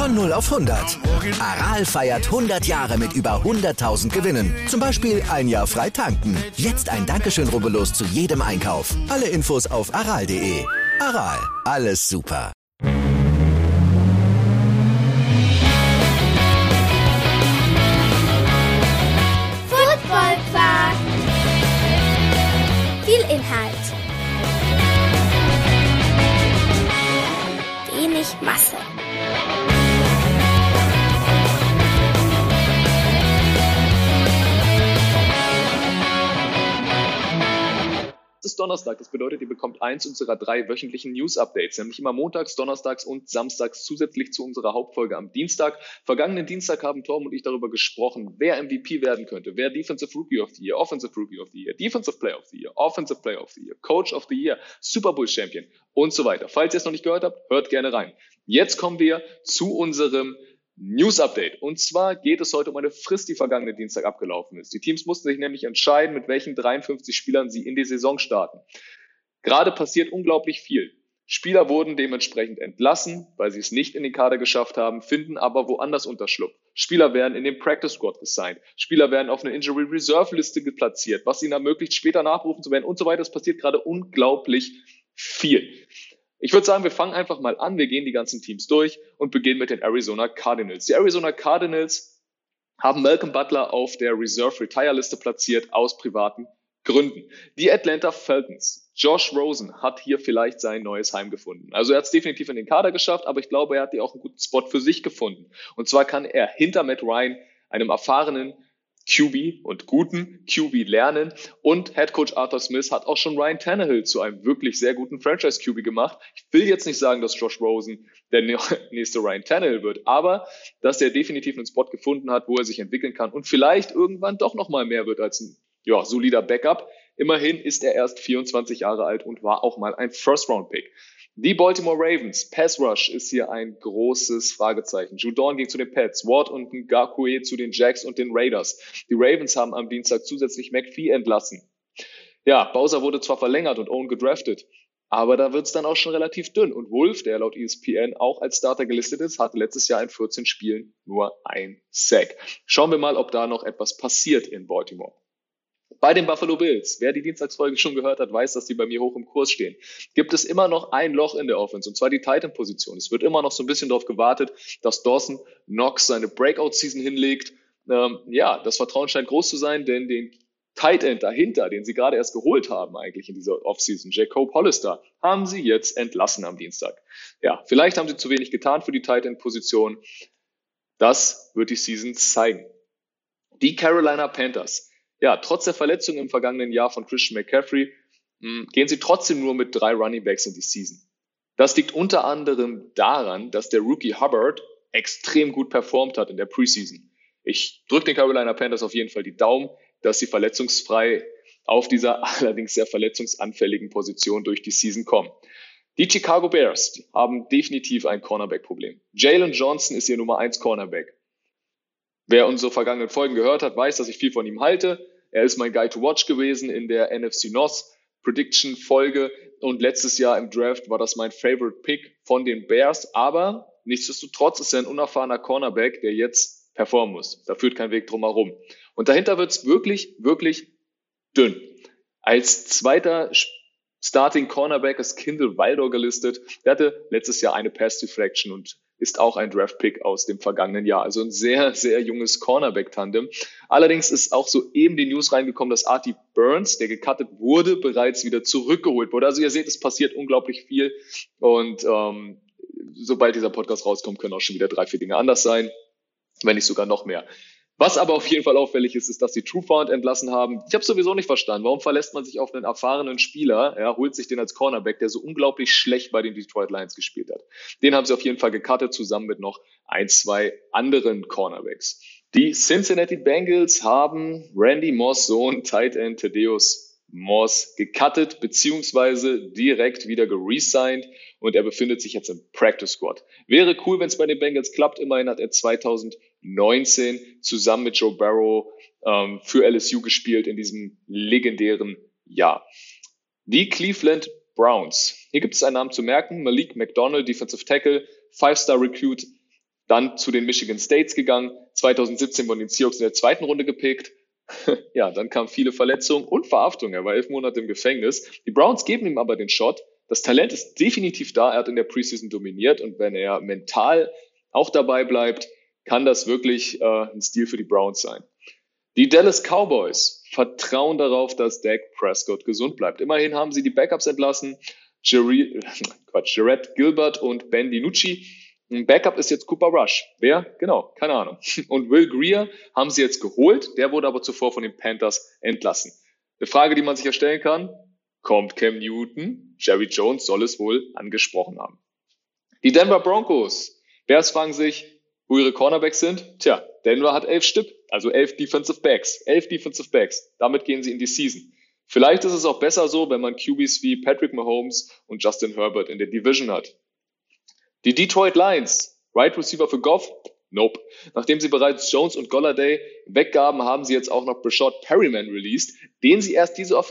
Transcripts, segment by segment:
Von 0 auf 100. Aral feiert 100 Jahre mit über 100.000 Gewinnen. Zum Beispiel ein Jahr frei tanken. Jetzt ein Dankeschön, rubbellos zu jedem Einkauf. Alle Infos auf aral.de. Aral, alles super. Footballpark. Viel Inhalt. Wenig Masse. Es ist Donnerstag, das bedeutet, ihr bekommt eins unserer 3 wöchentlichen News-Updates, nämlich immer montags, donnerstags und samstags zusätzlich zu unserer Hauptfolge am Dienstag. Vergangenen Dienstag haben Torben und ich darüber gesprochen, wer MVP werden könnte, wer Defensive Rookie of the Year, Offensive Rookie of the Year, Defensive Player of the Year, Offensive Player of the Year, Coach of the Year, Super Bowl Champion und so weiter. Falls ihr es noch nicht gehört habt, hört gerne rein. Jetzt kommen wir zu unserem News-Update. Und zwar geht es heute um eine Frist, die vergangenen Dienstag abgelaufen ist. Die Teams mussten sich nämlich entscheiden, mit welchen 53 Spielern sie in die Saison starten. Gerade passiert unglaublich viel. Spieler wurden dementsprechend entlassen, weil sie es nicht in den Kader geschafft haben, finden aber woanders Unterschlupf. Spieler werden in den Practice Squad gesigned. Spieler werden auf eine Injury Reserve Liste platziert, was ihnen ermöglicht, später nachberufen zu werden und so weiter. Es passiert gerade unglaublich viel. Ich würde sagen, wir fangen einfach mal an. Wir gehen die ganzen Teams durch und beginnen mit den Arizona Cardinals. Die Arizona Cardinals haben Malcolm Butler auf der Reserve-Retire-Liste platziert aus privaten Gründen. Die Atlanta Falcons. Josh Rosen hat hier vielleicht sein neues Heim gefunden. Also er hat es definitiv in den Kader geschafft, aber ich glaube, er hat hier auch einen guten Spot für sich gefunden. Und zwar kann er hinter Matt Ryan, einem erfahrenen QB und guten QB lernen, und Headcoach Arthur Smith hat auch schon Ryan Tannehill zu einem wirklich sehr guten Franchise-QB gemacht. Ich will jetzt nicht sagen, dass Josh Rosen der nächste Ryan Tannehill wird, aber dass er definitiv einen Spot gefunden hat, wo er sich entwickeln kann und vielleicht irgendwann doch nochmal mehr wird als ein solider Backup. Immerhin ist er erst 24 Jahre alt und war auch mal ein First-Round-Pick. Die Baltimore Ravens, Pass Rush ist hier ein großes Fragezeichen. Judon ging zu den Pats, Ward und Ngakoue zu den Jacks und den Raiders. Die Ravens haben am Dienstag zusätzlich McPhee entlassen. Ja, Bowser wurde zwar verlängert und Owen gedraftet, aber da wird es dann auch schon relativ dünn. Und Wolf, der laut ESPN auch als Starter gelistet ist, hatte letztes Jahr in 14 Spielen nur ein Sack. Schauen wir mal, ob da noch etwas passiert in Baltimore. Bei den Buffalo Bills, wer die Dienstagsfolge schon gehört hat, weiß, dass die bei mir hoch im Kurs stehen. Gibt es immer noch ein Loch in der Offense, und zwar die Tight-End-Position. Es wird immer noch so ein bisschen darauf gewartet, dass Dawson Knox seine Breakout-Season hinlegt. Das Vertrauen scheint groß zu sein, denn den Tight End dahinter, den sie gerade erst geholt haben eigentlich in dieser Offseason, Jacob Hollister, haben sie jetzt entlassen am Dienstag. Ja, vielleicht haben sie zu wenig getan für die Tight End-Position. Das wird die Season zeigen. Die Carolina Panthers. Ja, trotz der Verletzung im vergangenen Jahr von Christian McCaffrey gehen sie trotzdem nur mit 3 Running Backs in die Season. Das liegt unter anderem daran, dass der Rookie Hubbard extrem gut performt hat in der Preseason. Ich drücke den Carolina Panthers auf jeden Fall die Daumen, dass sie verletzungsfrei auf dieser allerdings sehr verletzungsanfälligen Position durch die Season kommen. Die Chicago Bears haben definitiv ein Cornerback-Problem. Jalen Johnson ist ihr Nummer 1 Cornerback. Wer unsere vergangenen Folgen gehört hat, weiß, dass ich viel von ihm halte. Er ist mein Guy to Watch gewesen in der NFC North Prediction Folge und letztes Jahr im Draft war das mein Favorite Pick von den Bears. Aber nichtsdestotrotz ist er ein unerfahrener Cornerback, der jetzt performen muss. Da führt kein Weg drum herum. Und dahinter wird es wirklich, wirklich dünn. Als zweiter Starting Cornerback ist Kindle Vildor gelistet. Der hatte letztes Jahr eine Pass Deflection und ist auch ein Draft-Pick aus dem vergangenen Jahr. Also ein sehr, sehr junges Cornerback-Tandem. Allerdings ist auch soeben die News reingekommen, dass Artie Burns, der gecuttet wurde, bereits wieder zurückgeholt wurde. Also ihr seht, es passiert unglaublich viel. Und sobald dieser Podcast rauskommt, können auch schon wieder 3, 4 Dinge anders sein, wenn nicht sogar noch mehr. Was aber auf jeden Fall auffällig ist, ist, dass die Truefound entlassen haben. Ich habe sowieso nicht verstanden, warum verlässt man sich auf einen erfahrenen Spieler, holt sich den als Cornerback, der so unglaublich schlecht bei den Detroit Lions gespielt hat. Den haben sie auf jeden Fall gecuttet, zusammen mit noch 1, 2 anderen Cornerbacks. Die Cincinnati Bengals haben Randy Moss Sohn, Tight End Thaddeus Moss, gecuttet, beziehungsweise direkt wieder geresigned, und er befindet sich jetzt im Practice Squad. Wäre cool, wenn es bei den Bengals klappt. Immerhin hat er 2019 zusammen mit Joe Burrow für LSU gespielt in diesem legendären Jahr. Die Cleveland Browns. Hier gibt es einen Namen zu merken. Malik McDonald, Defensive Tackle, 5-Star Recruit, dann zu den Michigan States gegangen. 2017 wurden die Seahawks in der 2. Runde gepickt. Ja, dann kamen viele Verletzungen und Verhaftungen. Er war 11 Monate im Gefängnis. Die Browns geben ihm aber den Shot. Das Talent ist definitiv da. Er hat in der Preseason dominiert. Und wenn er mental auch dabei bleibt, kann das wirklich ein Stil für die Browns sein. Die Dallas Cowboys vertrauen darauf, dass Dak Prescott gesund bleibt. Immerhin haben sie die Backups entlassen. Jared Gilbert und Ben DiNucci. Ein Backup ist jetzt Cooper Rush. Wer? Genau, keine Ahnung. Und Will Grier haben sie jetzt geholt. Der wurde aber zuvor von den Panthers entlassen. Eine Frage, die man sich ja stellen kann. Kommt Cam Newton? Jerry Jones soll es wohl angesprochen haben. Die Denver Broncos. Bears fragen sich, wo ihre Cornerbacks sind. Tja, Denver hat 11 Stück, also 11 Defensive Backs. 11 Defensive Backs. Damit gehen sie in die Season. Vielleicht ist es auch besser so, wenn man QBs wie Patrick Mahomes und Justin Herbert in der Division hat. Die Detroit Lions, Right Receiver für Goff? Nope. Nachdem sie bereits Jones und Golladay weggaben, haben sie jetzt auch noch Brashad Perryman released, den sie erst diese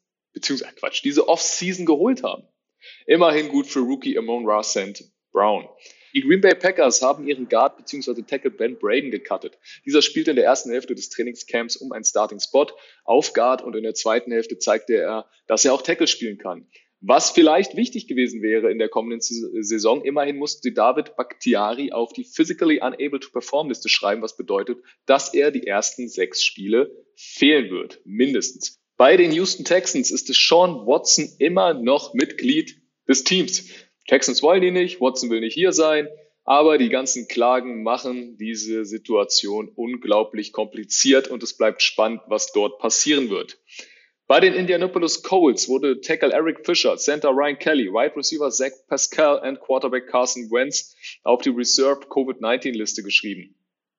Off-Season geholt haben. Immerhin gut für Rookie Amon-Ra St. Brown. Die Green Bay Packers haben ihren Guard bzw. Tackle Ben Braden gecuttet. Dieser spielte in der ersten Hälfte des Trainingscamps um einen Starting-Spot auf Guard und in der zweiten Hälfte zeigte er, dass er auch Tackle spielen kann. Was vielleicht wichtig gewesen wäre in der kommenden Saison, immerhin musste David Bakhtiari auf die Physically Unable to Perform Liste schreiben, was bedeutet, dass er die ersten 6 Spiele fehlen wird, mindestens. Bei den Houston Texans ist Deshaun Watson immer noch Mitglied des Teams. Texans wollen ihn nicht, Watson will nicht hier sein, aber die ganzen Klagen machen diese Situation unglaublich kompliziert und es bleibt spannend, was dort passieren wird. Bei den Indianapolis Colts wurde Tackle Eric Fisher, Center Ryan Kelly, Wide Receiver Zach Pascal und Quarterback Carson Wentz auf die Reserved Covid-19-Liste geschrieben.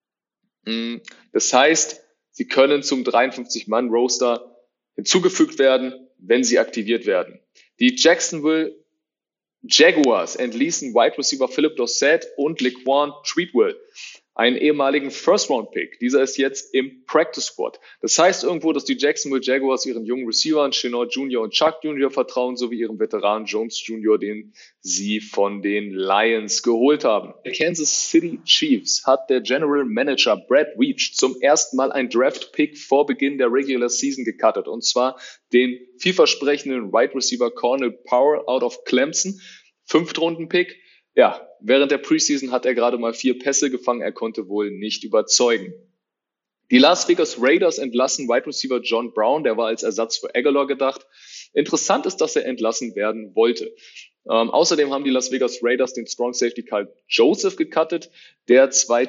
Das heißt, sie können zum 53-Mann-Roster hinzugefügt werden, wenn sie aktiviert werden. Die Jacksonville Jaguars entließen Wide Receiver Philip Dorsett und Laquan Treadwell, einen ehemaligen First-Round-Pick. Dieser ist jetzt im Practice-Squad. Das heißt irgendwo, dass die Jacksonville Jaguars ihren jungen Receivern Shenault Jr. und Chuck Jr. vertrauen, sowie ihrem Veteran Jones Jr., den sie von den Lions geholt haben. Der Kansas City Chiefs hat der General Manager Brad Veach zum ersten Mal ein Draft-Pick vor Beginn der Regular Season gecuttet, und zwar den vielversprechenden Wide Receiver Cornell Powell out of Clemson, 5-Runden-Pick. Ja, während der Preseason hat er gerade mal 4 Pässe gefangen, er konnte wohl nicht überzeugen. Die Las Vegas Raiders entlassen Wide Receiver John Brown, der war als Ersatz für Aguilar gedacht. Interessant ist, dass er entlassen werden wollte. Außerdem haben die Las Vegas Raiders den Strong Safety Kyle Joseph gecuttet, der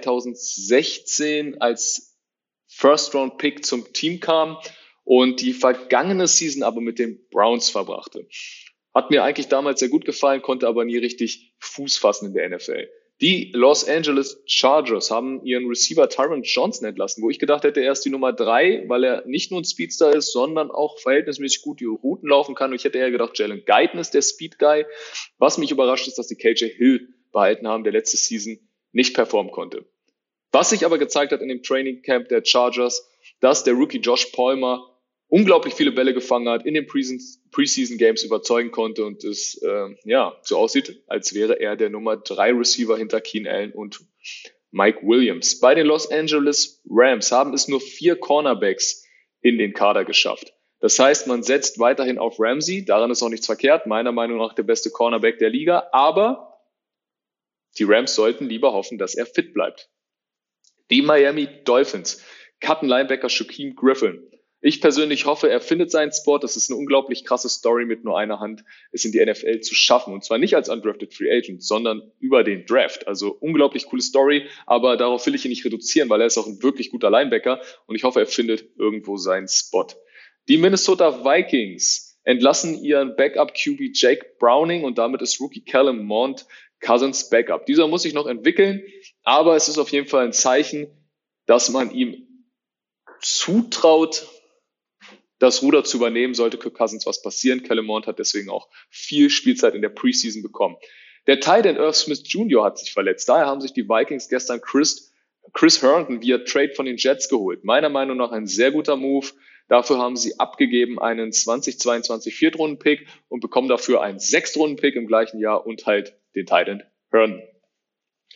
2016 als First-Round-Pick zum Team kam und die vergangene Season aber mit den Browns verbrachte. Hat mir eigentlich damals sehr gut gefallen, konnte aber nie richtig Fuß fassen in der NFL. Die Los Angeles Chargers haben ihren Receiver Tyron Johnson entlassen, wo ich gedacht hätte, er ist die Nummer 3, weil er nicht nur ein Speedster ist, sondern auch verhältnismäßig gut die Routen laufen kann. Und ich hätte eher gedacht, Jalen Guyton ist der Speed Guy. Was mich überrascht ist, dass die KJ Hill behalten haben, der letzte Season nicht performen konnte. Was sich aber gezeigt hat in dem Training Camp der Chargers, dass der Rookie Josh Palmer unglaublich viele Bälle gefangen hat, in den Preseason Games überzeugen konnte und es so aussieht, als wäre er der Nummer 3 Receiver hinter Keenan Allen und Mike Williams. Bei den Los Angeles Rams haben es nur 4 Cornerbacks in den Kader geschafft. Das heißt, man setzt weiterhin auf Ramsey, daran ist auch nichts verkehrt, meiner Meinung nach der beste Cornerback der Liga, aber die Rams sollten lieber hoffen, dass er fit bleibt. Die Miami Dolphins cutten Linebacker Shaquem Griffin. Ich persönlich hoffe, er findet seinen Spot. Das ist eine unglaublich krasse Story, mit nur einer Hand es in die NFL zu schaffen. Und zwar nicht als Undrafted Free Agent, sondern über den Draft. Also unglaublich coole Story, aber darauf will ich ihn nicht reduzieren, weil er ist auch ein wirklich guter Linebacker. Und ich hoffe, er findet irgendwo seinen Spot. Die Minnesota Vikings entlassen ihren Backup QB Jake Browning und damit ist Rookie Callum Mond Cousins Backup. Dieser muss sich noch entwickeln, aber es ist auf jeden Fall ein Zeichen, dass man ihm zutraut, das Ruder zu übernehmen, sollte Kirk Cousins was passieren. Callum Mond hat deswegen auch viel Spielzeit in der Preseason bekommen. Der Tight End Irv Smith Jr. hat sich verletzt. Daher haben sich die Vikings gestern Chris Herndon via Trade von den Jets geholt. Meiner Meinung nach ein sehr guter Move. Dafür haben sie abgegeben einen 2022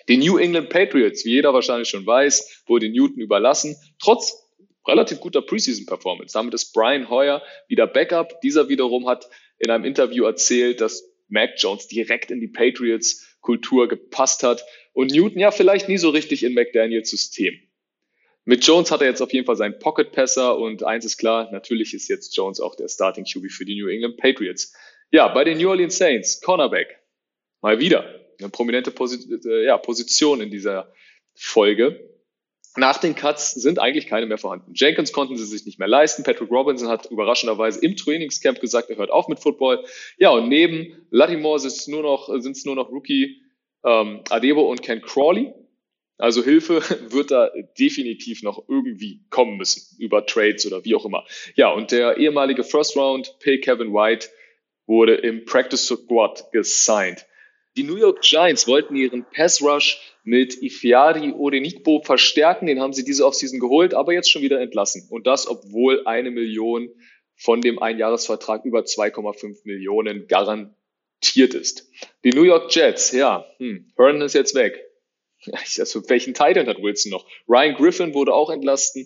Die New England Patriots, wie jeder wahrscheinlich schon weiß, wurde Newton überlassen, trotz relativ guter Preseason-Performance. Damit ist Brian Hoyer wieder Backup. Dieser wiederum hat in einem Interview erzählt, dass Mac Jones direkt in die Patriots-Kultur gepasst hat und Newton ja vielleicht nie so richtig in McDaniels System. Mit Jones hat er jetzt auf jeden Fall seinen Pocket-Passer und eins ist klar, natürlich ist jetzt Jones auch der Starting QB für die New England Patriots. Ja, bei den New Orleans Saints, Cornerback, mal wieder eine prominente Position in dieser Folge. Nach den Cuts sind eigentlich keine mehr vorhanden. Jenkins konnten sie sich nicht mehr leisten. Patrick Robinson hat überraschenderweise im Trainingscamp gesagt, er hört auf mit Football. Ja, und neben Lattimore sind es nur noch Rookie Adebo und Ken Crawley. Also Hilfe wird da definitiv noch irgendwie kommen müssen, über Trades oder wie auch immer. Ja, und der ehemalige First-Round-Pick Kevin White wurde im Practice Squad gesigned. Die New York Giants wollten ihren Pass-Rush mit Ifeadi Odenigbo verstärken. Den haben sie diese Offseason geholt, aber jetzt schon wieder entlassen. Und das, obwohl 1 Million von dem Einjahresvertrag über 2,5 Millionen garantiert ist. Die New York Jets, Herndon ist jetzt weg. Also welchen Tight End hat Wilson noch? Ryan Griffin wurde auch entlassen,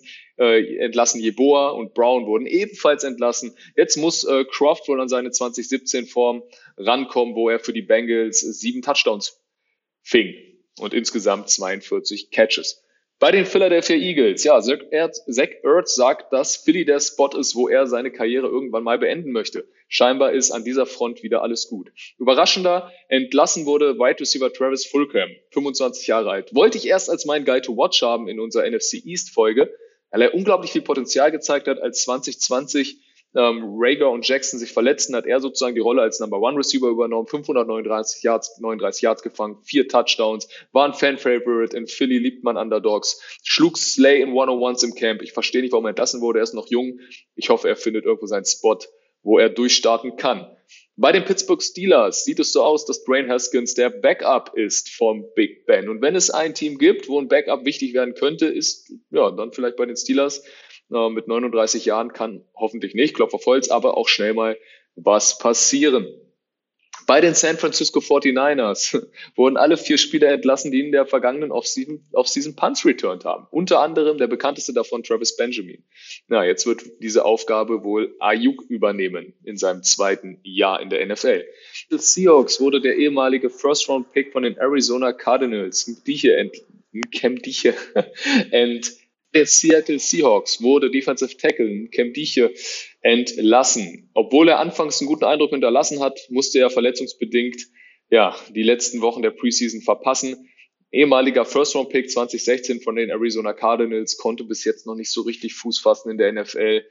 Yeboah und Brown wurden ebenfalls entlassen. Jetzt muss Croft wohl an seine 2017-Form rankommen, wo er für die Bengals 7 Touchdowns fing und insgesamt 42 Catches. Bei den Philadelphia Eagles, Zach Ertz sagt, dass Philly der Spot ist, wo er seine Karriere irgendwann mal beenden möchte. Scheinbar ist an dieser Front wieder alles gut. Überraschender, entlassen wurde Wide Receiver Travis Fulgham, 25 Jahre alt. Wollte ich erst als mein Guy to Watch haben in unserer NFC East Folge, weil er unglaublich viel Potenzial gezeigt hat, als 2020 Rager und Jackson sich verletzten, hat er sozusagen die Rolle als Number One Receiver übernommen, 39 Yards gefangen, 4 Touchdowns, war ein Fan-Favorite, in Philly liebt man Underdogs, schlug Slay in 101s im Camp. Ich verstehe nicht, warum er entlassen wurde, er ist noch jung. Ich hoffe, er findet irgendwo seinen Spot, wo er durchstarten kann. Bei den Pittsburgh Steelers sieht es so aus, dass Dwayne Haskins der Backup ist vom Big Ben. Und wenn es ein Team gibt, wo ein Backup wichtig werden könnte, ist dann vielleicht bei den Steelers. Mit 39 Jahren kann hoffentlich nicht, Klopf auf Holz, aber auch schnell mal was passieren. Bei den San Francisco 49ers wurden alle 4 Spieler entlassen, die in der vergangenen Offseason Punts returned haben. Unter anderem der bekannteste davon, Travis Benjamin. Jetzt wird diese Aufgabe wohl Ayuk übernehmen in seinem 2. Jahr in der NFL. Die Seahawks wurde der ehemalige First-Round-Pick von den Arizona Cardinals, Cam Diche, der Seattle Seahawks wurde Defensive Tackle Cam Diche entlassen. Obwohl er anfangs einen guten Eindruck hinterlassen hat, musste er verletzungsbedingt die letzten Wochen der Preseason verpassen. Ehemaliger First-Round-Pick 2016 von den Arizona Cardinals, konnte bis jetzt noch nicht so richtig Fuß fassen in der NFL.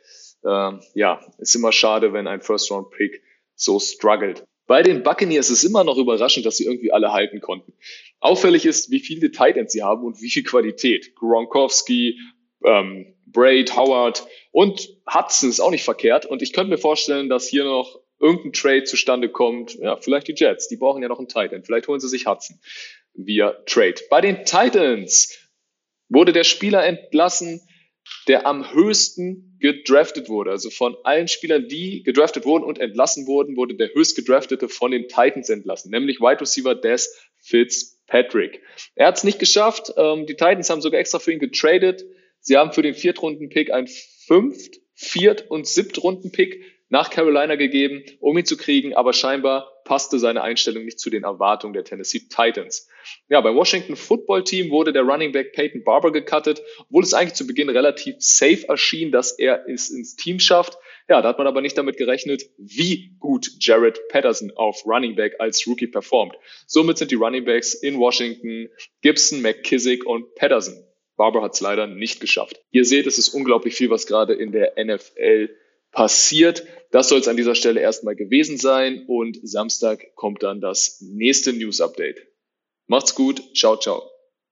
Ist immer schade, wenn ein First-Round-Pick so struggelt. Bei den Buccaneers ist es immer noch überraschend, dass sie irgendwie alle halten konnten. Auffällig ist, wie viele Tight Ends sie haben und wie viel Qualität. Gronkowski, Braid, Howard und Hudson ist auch nicht verkehrt. Und ich könnte mir vorstellen, dass hier noch irgendein Trade zustande kommt. Vielleicht die Jets, die brauchen ja noch einen Tight End. Vielleicht holen sie sich Hudson via Trade. Bei den Titans wurde der Spieler entlassen, der am höchsten gedraftet wurde. Also von allen Spielern, die gedraftet wurden und entlassen wurden, wurde der höchst gedraftete von den Titans entlassen, nämlich Wide Receiver Dez Fitzpatrick. Er hat es nicht geschafft. Die Titans haben sogar extra für ihn getradet. Sie haben für den 4. Pick einen 5., 4. und 7. Pick nach Carolina gegeben, um ihn zu kriegen, aber scheinbar passte seine Einstellung nicht zu den Erwartungen der Tennessee Titans. Beim Washington Football Team wurde der Running Back Peyton Barber gecuttet, obwohl es eigentlich zu Beginn relativ safe erschien, dass er es ins Team schafft. Da hat man aber nicht damit gerechnet, wie gut Jared Patterson auf Running Back als Rookie performt. Somit sind die Running Backs in Washington Gibson, McKissick und Patterson. Barber hat es leider nicht geschafft. Ihr seht, es ist unglaublich viel, was gerade in der NFL passiert. Das soll es an dieser Stelle erstmal gewesen sein und Samstag kommt dann das nächste News-Update. Macht's gut, ciao, ciao.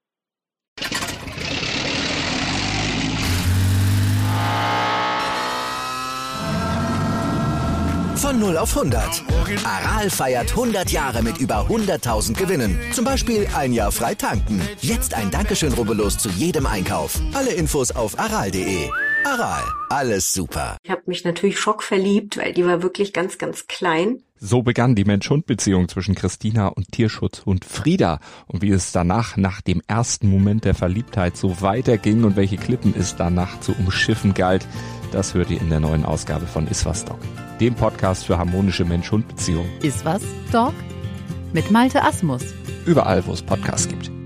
Von 0 auf 100. Aral feiert 100 Jahre mit über 100.000 Gewinnen. Zum Beispiel ein Jahr frei tanken. Jetzt ein Dankeschön, rubbellos zu jedem Einkauf. Alle Infos auf aral.de. Aral, alles super. Ich habe mich natürlich schockverliebt, weil die war wirklich ganz, ganz klein. So begann die Mensch-Hund-Beziehung zwischen Christina und Tierschutzhund Frieda. Und wie es danach, nach dem ersten Moment der Verliebtheit, so weiterging und welche Klippen es danach zu umschiffen galt, das hört ihr in der neuen Ausgabe von Iswas Dog, dem Podcast für harmonische Mensch-Hund-Beziehungen. Iswas Dog? Mit Malte Asmus. Überall, wo es Podcasts gibt.